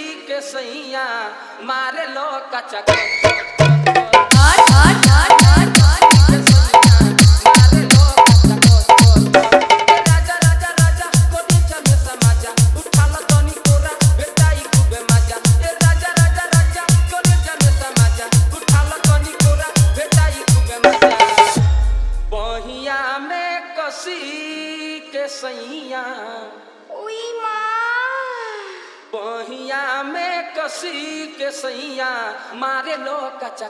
के सैया मारे लो कचा के सैया बहिया में कसी के सैया मारे लो कचा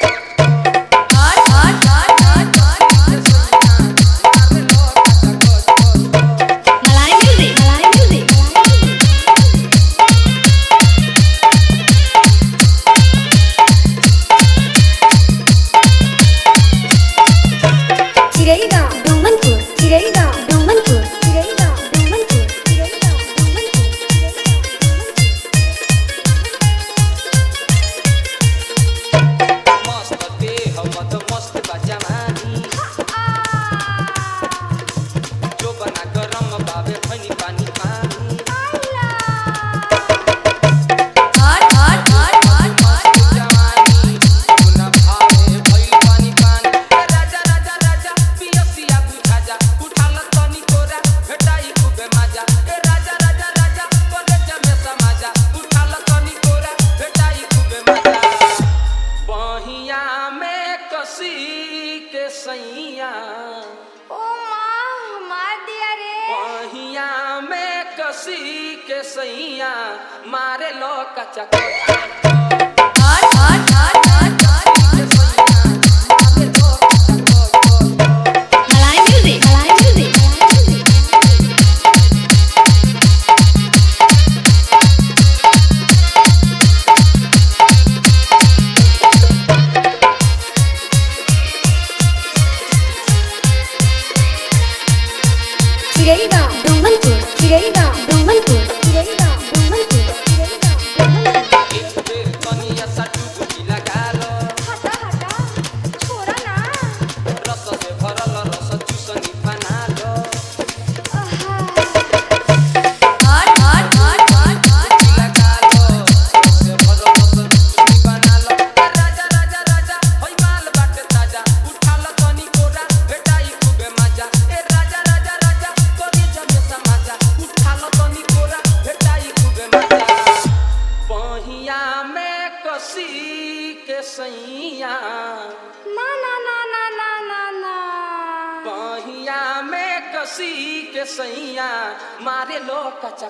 के सैया ओ माँ मार दिया रे बहिया में कसी के सैया मारे लो कचा के सैया ना ना ना ना ना ना ना बहिया में कसी के सैया मारे लो कचा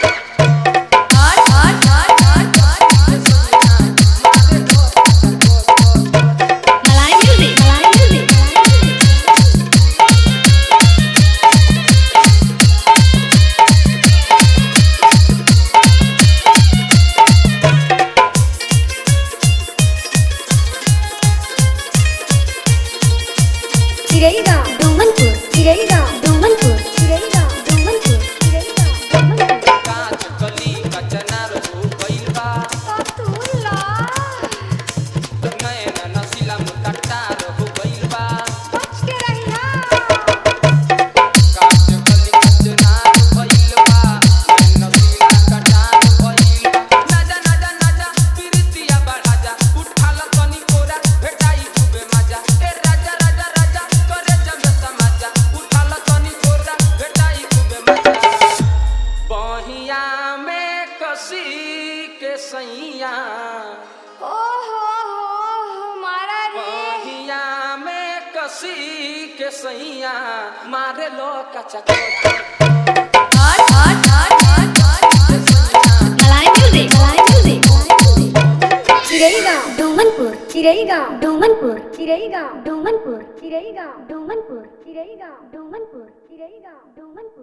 के सैया ओ हो मारा रे बहिया में कसी के सैया मारे लो कचा चिरईगांव डोमनपुर